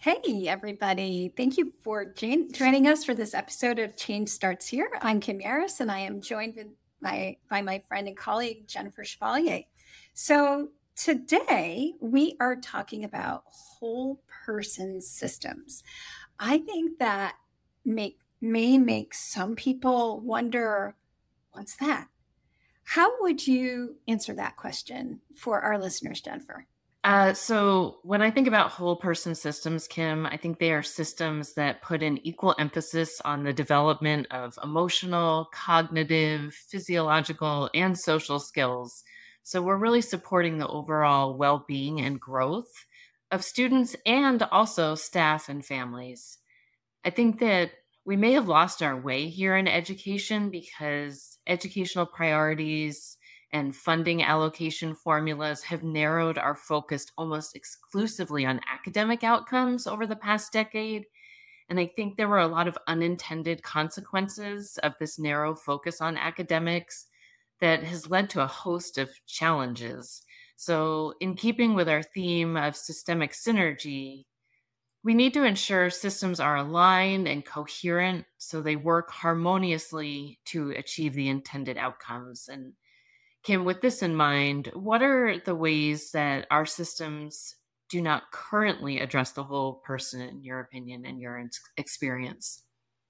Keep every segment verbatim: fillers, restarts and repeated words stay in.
Hey, everybody. Thank you for join- joining us for this episode of Change Starts Here. I'm Kim Yaris, and I am joined with my, by my friend and colleague, Jennifer Chevalier. So today we are talking about whole person systems. I think that make, may make some people wonder, what's that? How would you answer that question for our listeners, Jennifer? Uh, so when I think about whole person systems, Kim, I think they are systems that put an equal emphasis on the development of emotional, cognitive, physiological, and social skills. So we're really supporting the overall well-being and growth of students and also staff and families. I think that we may have lost our way here in education because educational priorities and funding allocation formulas have narrowed our focus almost exclusively on academic outcomes over the past decade. And I think there were a lot of unintended consequences of this narrow focus on academics that has led to a host of challenges. So, in keeping with our theme of systemic synergy, we need to ensure systems are aligned and coherent so they work harmoniously to achieve the intended outcomes. And Kim, with this in mind, what are the ways that our systems do not currently address the whole person, in your opinion and your ex- experience?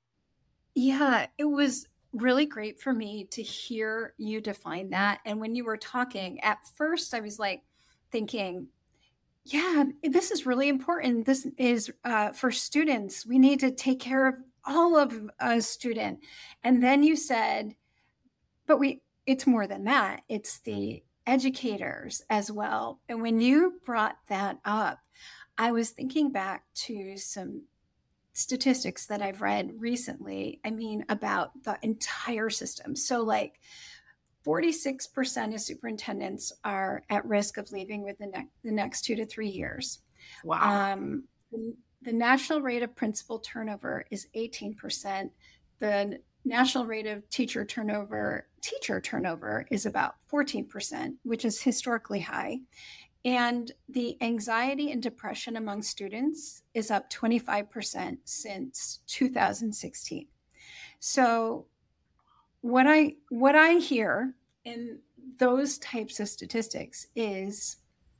Yeah, it was really great for me to hear you define that. And when you were talking, at first I was like thinking, yeah, this is really important. This is uh, for students. We need to take care of all of a student. And then you said, but we it's more than that. It's the educators as well. And when you brought that up, I was thinking back to some statistics that I've read recently, I mean, about the entire system. So, like, forty-six percent of superintendents are at risk of leaving within the, ne- the next two to three years. Wow. Um, the, the national rate of principal turnover is eighteen percent. The national rate of teacher turnover teacher turnover is about fourteen percent, which is historically high. And the anxiety and depression among students is up twenty-five percent since two thousand sixteen. So what I what I hear in those types of statistics is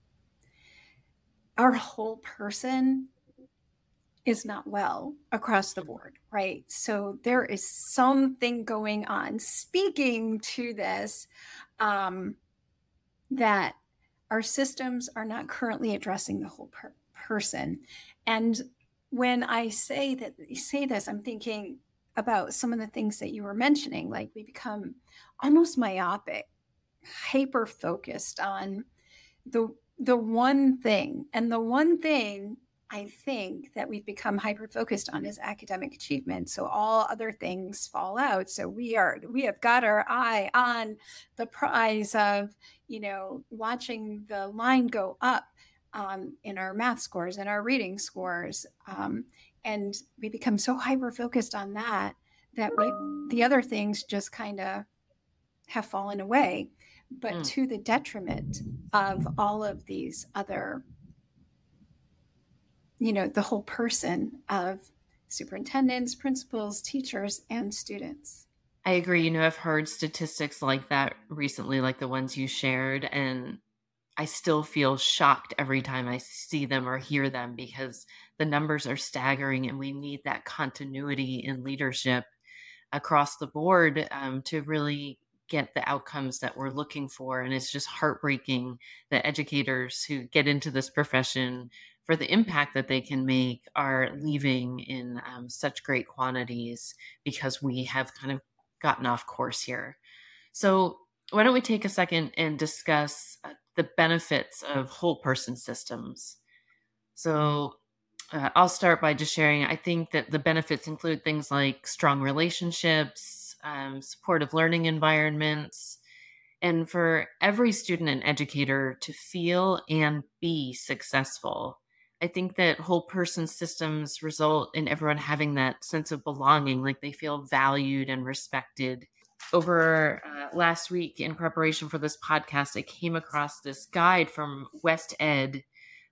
our whole person is not well across the board, right? So there is something going on. Speaking to this, um, that our systems are not currently addressing the whole per- person. And when I say that say this, I'm thinking about some of the things that you were mentioning, like we become almost myopic, hyper focused on the the one thing. And the one thing I think that we've become hyper focused on is academic achievement. So all other things fall out. So we are we have got our eye on the prize of, you know, watching the line go up um, in our math scores and our reading scores. Um, and we become so hyper focused on that that we, the other things just kind of have fallen away, but Mm. to the detriment of all of these other, you know, the whole person of superintendents, principals, teachers, and students. I agree. You know, I've heard statistics like that recently, like the ones you shared, and I still feel shocked every time I see them or hear them because the numbers are staggering and we need that continuity in leadership across the board um, to really get the outcomes that we're looking for. And it's just heartbreaking that educators who get into this profession for the impact that they can make are leaving in um, such great quantities because we have kind of gotten off course here. So, why don't we take a second and discuss uh, the benefits of whole person systems? So, uh, I'll start by just sharing. I think that the benefits include things like strong relationships, um, supportive learning environments, and for every student and educator to feel and be successful. I think that whole person systems result in everyone having that sense of belonging, like they feel valued and respected. Over uh, last week, in preparation for this podcast, I came across this guide from West Ed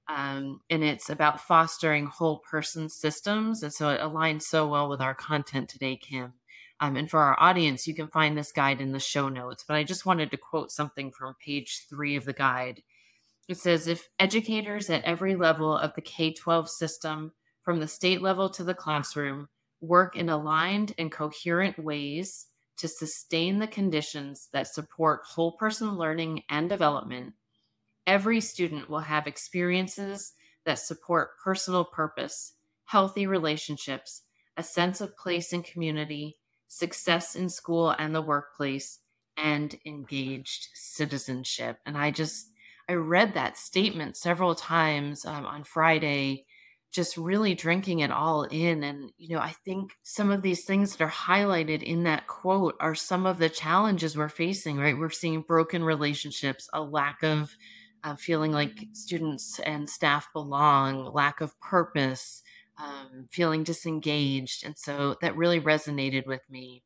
Um, and it's about fostering whole person systems. And so it aligns so well with our content today, Kim. Um, and for our audience, you can find this guide in the show notes. But I just wanted to quote something from page three of the guide. It says, if educators at every level of the K twelve system, from the state level to the classroom, work in aligned and coherent ways to sustain the conditions that support whole person learning and development, every student will have experiences that support personal purpose, healthy relationships, a sense of place and community, success in school and the workplace, and engaged citizenship. And I just, I read that statement several times um, on Friday, just really drinking it all in. And, you know, I think some of these things that are highlighted in that quote are some of the challenges we're facing, right? We're seeing broken relationships, a lack of uh, feeling like students and staff belong, lack of purpose, um, feeling disengaged. And so that really resonated with me.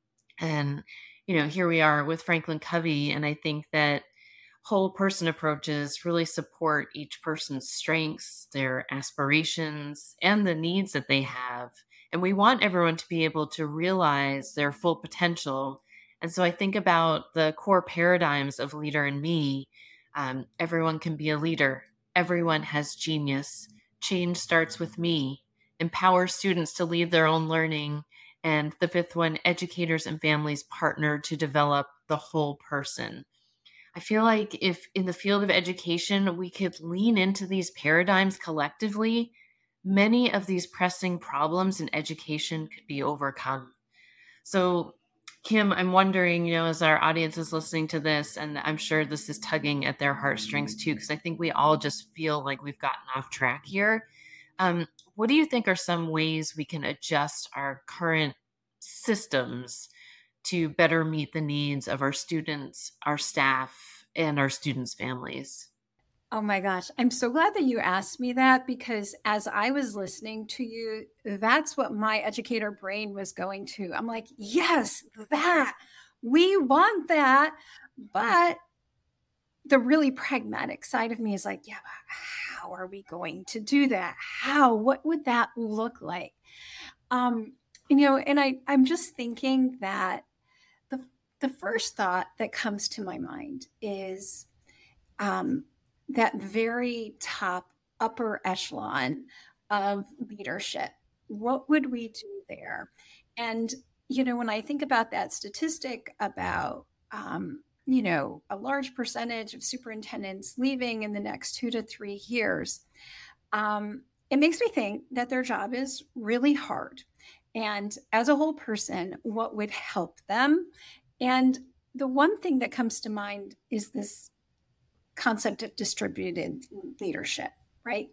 And, you know, here we are with Franklin Covey. And I think that whole person approaches really support each person's strengths, their aspirations, and the needs that they have. And we want everyone to be able to realize their full potential. And so I think about the core paradigms of Leader in Me. Um, everyone can be a leader, everyone has genius. Change starts with me. Empower students to lead their own learning. And the fifth one, educators and families partner to develop the whole person. I feel like if in the field of education, we could lean into these paradigms collectively, many of these pressing problems in education could be overcome. So, Kim, I'm wondering, you know, as our audience is listening to this, and I'm sure this is tugging at their heartstrings too, because I think we all just feel like we've gotten off track here. Um, what do you think are some ways we can adjust our current systems to better meet the needs of our students, our staff, and our students' families? Oh my gosh. I'm so glad that you asked me that, because as I was listening to you, that's what my educator brain was going to. I'm like, yes, that. We want that. But the really pragmatic side of me is like, yeah, but how are we going to do that? How? What would that look like? Um, you know, and I, I'm just thinking that the the first thought that comes to my mind is um, that very top upper echelon of leadership. What would we do there? And, you know, when I think about that statistic about, um, you know, a large percentage of superintendents leaving in the next two to three years, um, it makes me think that their job is really hard. And as a whole person, what would help them? And the one thing that comes to mind is this concept of distributed leadership, right?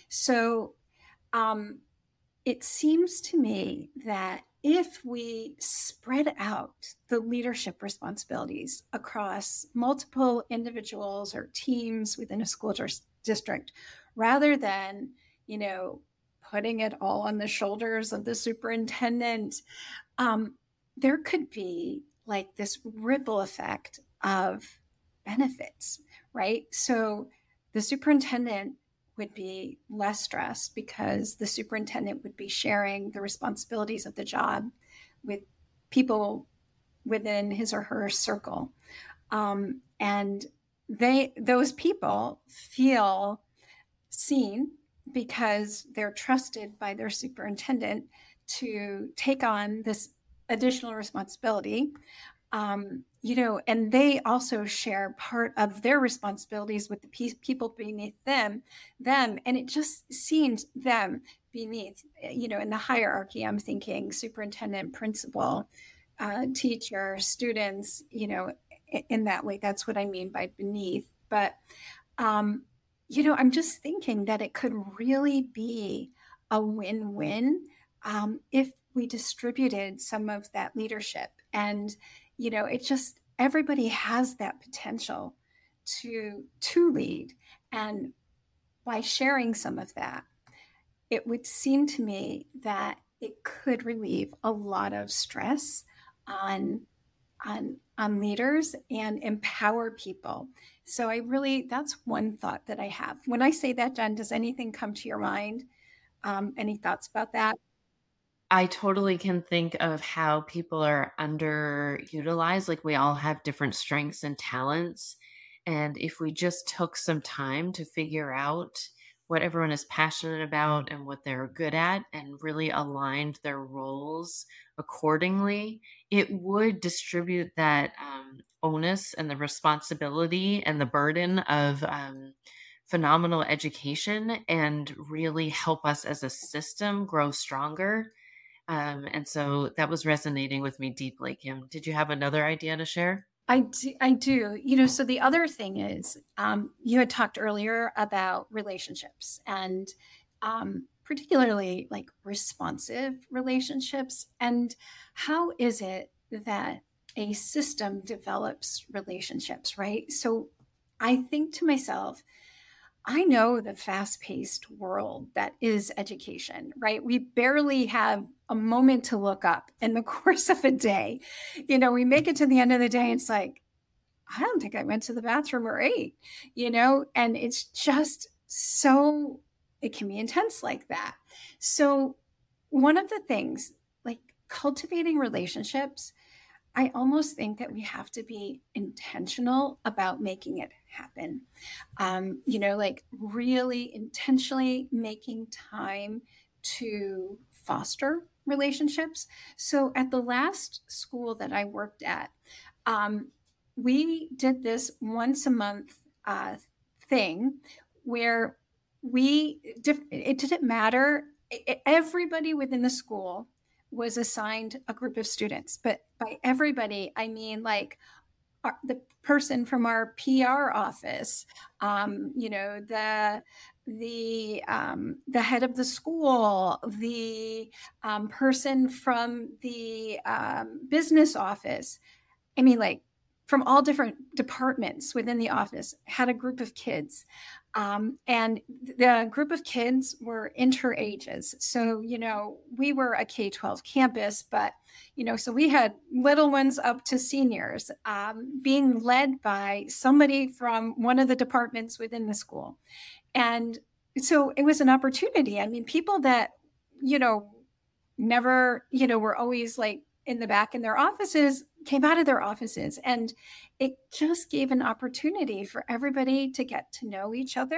So um, it seems to me that if we spread out the leadership responsibilities across multiple individuals or teams within a school district, rather than, you know, putting it all on the shoulders of the superintendent, um, there could be like this ripple effect of benefits, right? So the superintendent would be less stressed because the superintendent would be sharing the responsibilities of the job with people within his or her circle. Um, and they those people feel seen because they're trusted by their superintendent to take on this additional responsibility. Um, you know, and they also share part of their responsibilities with the pe- people beneath them, them, and it just seems them beneath, you know, in the hierarchy. I'm thinking superintendent, principal, uh, teacher, students, you know, in, in that way. That's what I mean by beneath. But um, you know, I'm just thinking that it could really be a win-win um, if we distributed some of that leadership. And, you know, it just everybody has that potential to to lead. And by sharing some of that, it would seem to me that it could relieve a lot of stress on on on leaders and empower people. So I really, that's one thought that I have. When I say that, Jen, does anything come to your mind? Um, any thoughts about that? I totally can think of how people are underutilized. Like we all have different strengths and talents. And if we just took some time to figure out what everyone is passionate about and what they're good at and really aligned their roles accordingly, it would distribute that um, onus and the responsibility and the burden of um, phenomenal education and really help us as a system grow stronger. Um, and so that was resonating with me deeply, Kim. Did you have another idea to share? I do, I do. You know, so the other thing is, um, you had talked earlier about relationships and um, particularly like responsive relationships. And how is it that a system develops relationships, right? So I think to myself, I know the fast paced world that is education, right? We barely have a moment to look up in the course of a day. You know, we make it to the end of the day, and it's like, I don't think I went to the bathroom or ate, you know, and it's just so, it can be intense like that. So, one of the things, like cultivating relationships, I almost think that we have to be intentional about making it happen. Um, you know, like really intentionally making time to foster relationships. So at the last school that I worked at, um, we did this once a month uh, thing where we, it didn't matter. Everybody within the school was assigned a group of students, but by everybody, I mean like our, the person from our P R office, um, you know, the the um, the head of the school, the um, person from the um, business office. I mean, like from all different departments within the office, had a group of kids. Um, and the group of kids were inter ages. So, you know, we were a K twelve campus, but, you know, so we had little ones up to seniors um, being led by somebody from one of the departments within the school. And so it was an opportunity. I mean, people that, you know, never, you know, were always like in the back in their offices came out of their offices. And it just gave an opportunity for everybody to get to know each other.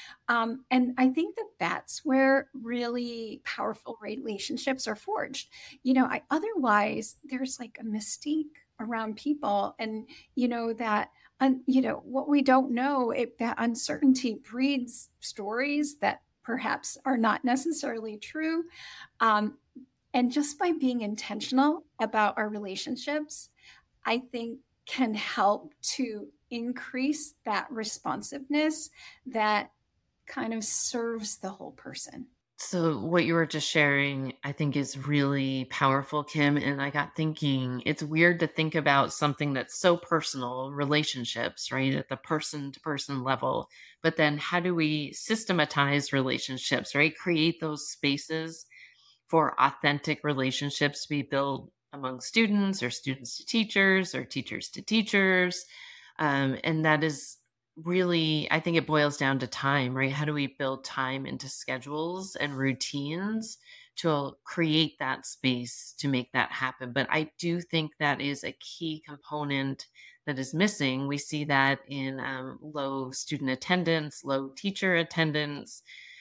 Um, and I think that that's where really powerful relationships are forged. You know, I otherwise there's like a mystique around people, and you know that un, you know what we don't know, it, that uncertainty breeds stories that perhaps are not necessarily true. Um, and just by being intentional about our relationships, I think can help to increase that responsiveness that kind of serves the whole person. So, what you were just sharing, I think, is really powerful, Kim. And I got thinking, it's weird to think about something that's so personal, relationships, right, at the person to person level. But then, how do we systematize relationships, right? Create those spaces for authentic relationships to be built among students or students to teachers or teachers to teachers. Um, and that is really, I think it boils down to time, right? How do we build time into schedules and routines to create that space to make that happen? But I do think that is a key component that is missing. We see that in um, low student attendance, low teacher attendance,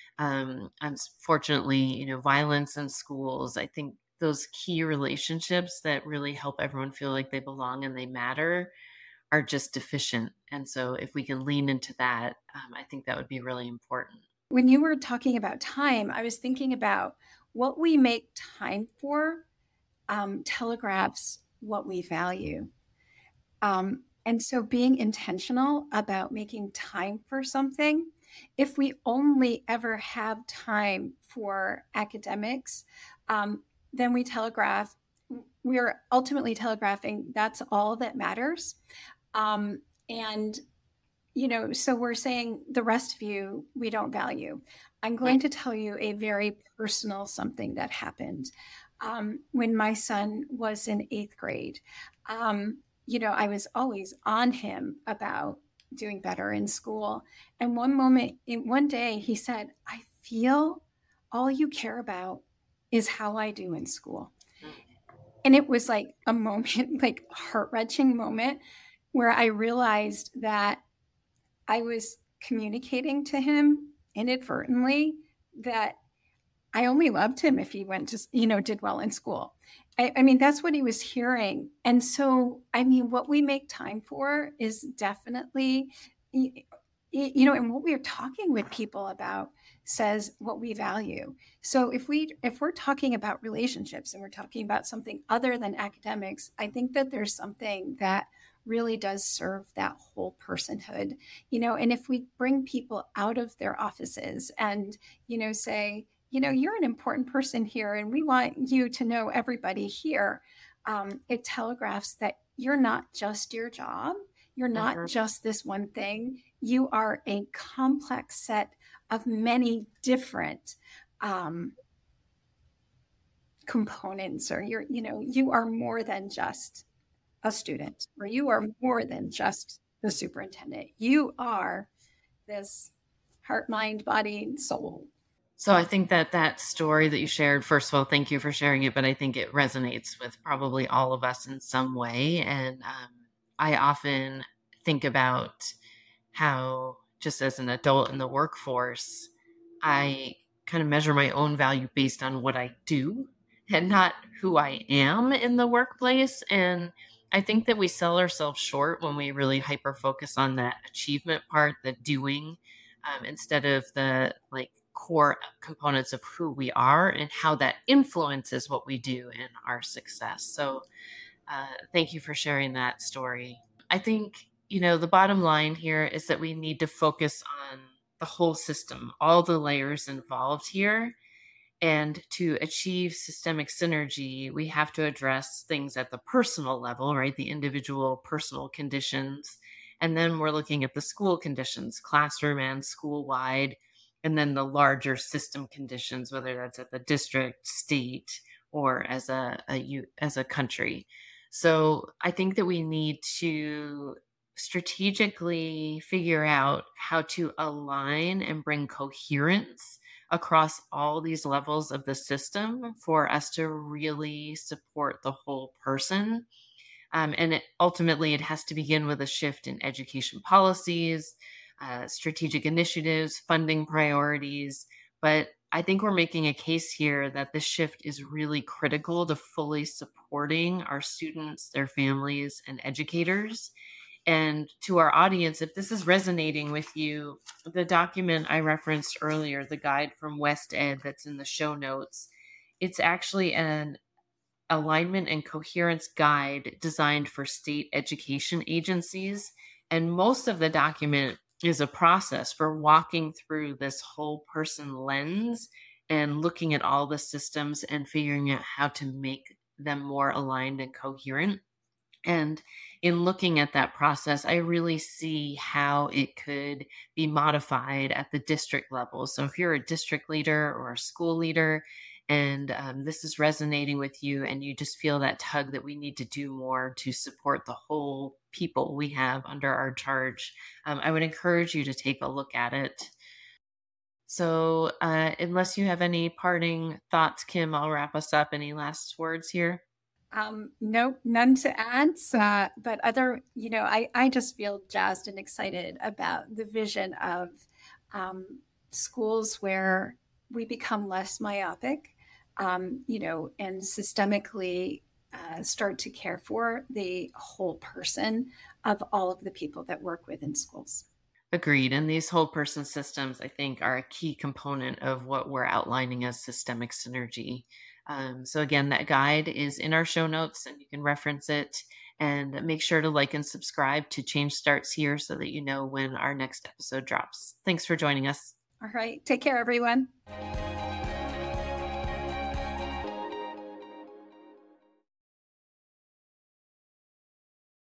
um, unfortunately, you know, violence in schools. I think those key relationships that really help everyone feel like they belong and they matter are just deficient. And so, if we can lean into that, um, I think that would be really important. When you were talking about time, I was thinking about what we make time for um, telegraphs what we value. Um, and so being intentional about making time for something, if we only ever have time for academics, um, then we telegraph, we are ultimately telegraphing that's all that matters. Um, and, you know, so we're saying the rest of you, we don't value. I'm going to tell you a very personal something that happened um, when my son was in eighth grade. Um, you know, I was always on him about doing better in school. And one moment, in one day, he said, I feel all you care about is how I do in school. And it was like a moment, like heart wrenching moment where I realized that I was communicating to him inadvertently that I only loved him if he went to, you know, did well in school. I, I mean, that's what he was hearing. And so, I mean, what we make time for is definitely, you know, and what we are talking with people about says what we value. So if we if we're talking about relationships and we're talking about something other than academics, I think that there's something that really does serve that whole personhood, you know. And if we bring people out of their offices and, you know, say, you know, you're an important person here and we want you to know everybody here, um, it telegraphs that you're not just your job, you're not Mhm. just this one thing, you are a complex set of many different um, components, or you're, you know, you are more than just a student, or you are more than just the superintendent. You are this heart, mind, body, and soul. So I think that that story that you shared, first of all, thank you for sharing it, but I think it resonates with probably all of us in some way. And um, I often think about how, just as an adult in the workforce, I kind of measure my own value based on what I do and not who I am in the workplace. And I think that we sell ourselves short when we really hyper focus on that achievement part, the doing, um, instead of the like core components of who we are and how that influences what we do and our success. So, uh, thank you for sharing that story. I think, you know, the bottom line here is that we need to focus on the whole system, all the layers involved here. And to achieve systemic synergy, we have to address things at the personal level, right? The individual personal conditions. And then we're looking at the school conditions, classroom and school wide. And then the larger system conditions, whether that's at the district, state, or as a, a u- as a country. So I think that we need to strategically figure out how to align and bring coherence across all these levels of the system for us to really support the whole person. Um, and it, ultimately, it has to begin with a shift in education policies, uh, strategic initiatives, funding priorities. But I think we're making a case here that this shift is really critical to fully supporting our students, their families, and educators. And to our audience, if this is resonating with you, the document I referenced earlier, the guide from West Ed that's in the show notes, it's actually an alignment and coherence guide designed for state education agencies. And most of the document is a process for walking through this whole person lens and looking at all the systems and figuring out how to make them more aligned and coherent. And in looking at that process, I really see how it could be modified at the district level. So, if you're a district leader or a school leader, and um, this is resonating with you, and you just feel that tug that we need to do more to support the whole people we have under our charge, um, I would encourage you to take a look at it. So, uh, unless you have any parting thoughts, Kim, I'll wrap us up. Any last words here? Um, no, none to add. Uh, but other, you know, I, I just feel jazzed and excited about the vision of um, schools where we become less myopic, um, you know, and systemically uh, start to care for the whole person of all of the people that work within schools. Agreed. And these whole person systems, I think, are a key component of what we're outlining as systemic synergy. Um, so, again, that guide is in our show notes and you can reference it. And make sure to like and subscribe to Change Starts Here so that you know when our next episode drops. Thanks for joining us. All right. Take care, everyone.